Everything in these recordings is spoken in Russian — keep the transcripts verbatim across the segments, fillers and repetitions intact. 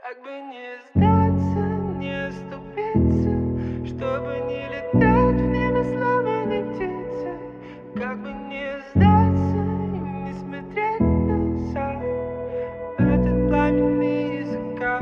Как бы не сдаться, не оступиться, чтобы не летать в небо сломанной птицей. Как бы не сдаться и не смотреть назад в этот пламенный закат.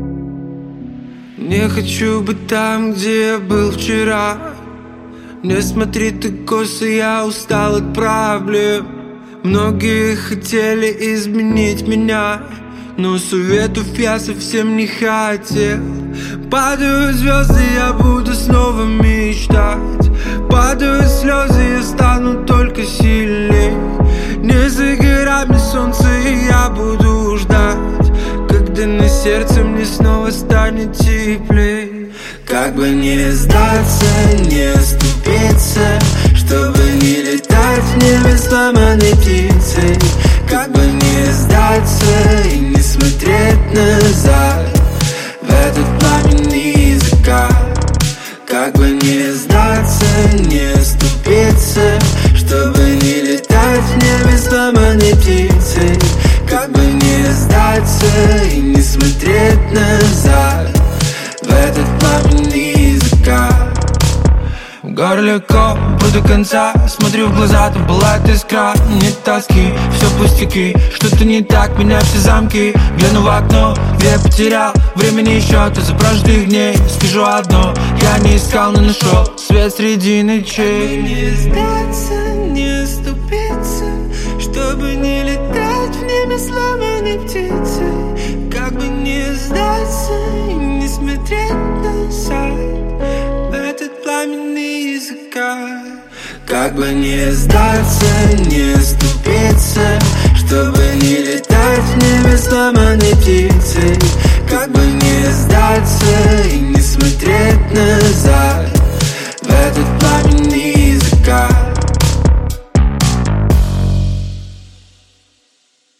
Не хочу быть там, где я был вчера. Не смотри ты косо, я устал от проблем. Многие хотели изменить меня, но советов я совсем не хотел. Падают звезды, я буду снова мечтать. Падают слезы, я стану только сильней. Не за горами солнце, и я буду ждать, когда на сердце мне снова станет теплей. Как бы не сдаться, не оступиться, чтобы не летать в небе сломанной птицей. Как бы не сдаться и не смотреть назад в этот пламенный закат. Как бы не сдаться, не оступиться, чтобы не летать в небе сломанной птицей. Как бы не сдаться и не смотреть назад в этот пламенный закат. В горле копу до конца, смотрю в глаза, там пылает искра. Нет тоски, все пустяки, что-то не так, меня все замки. Гляну в окно, где я потерял времени еще, то за прожитых дней скажу одно: я не искал, но нашел свет среди ночей. Как бы не сдаться, не оступиться, чтобы не летать в небе сломанной птицей. Как бы не сдаться и не смотреть назад в этот пламенный закат. Как бы не сдаться, не оступиться, чтобы не летать в небе сломанной птицей.